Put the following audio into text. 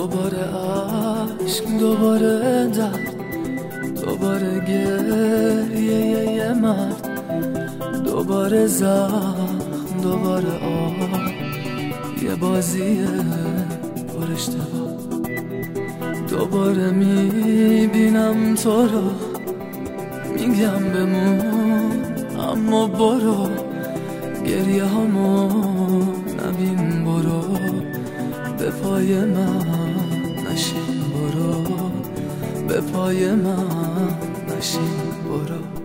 دوباره عشق، دوباره درد، دوباره گریه یه مرد، دوباره زخم، دوباره آه، یه بازی پر اشتباه. دوباره میبینم تو رو، میگم بمون اما برو، گریه هامو نبین، برو به پای من نشین، برو به پای من نشین، برو.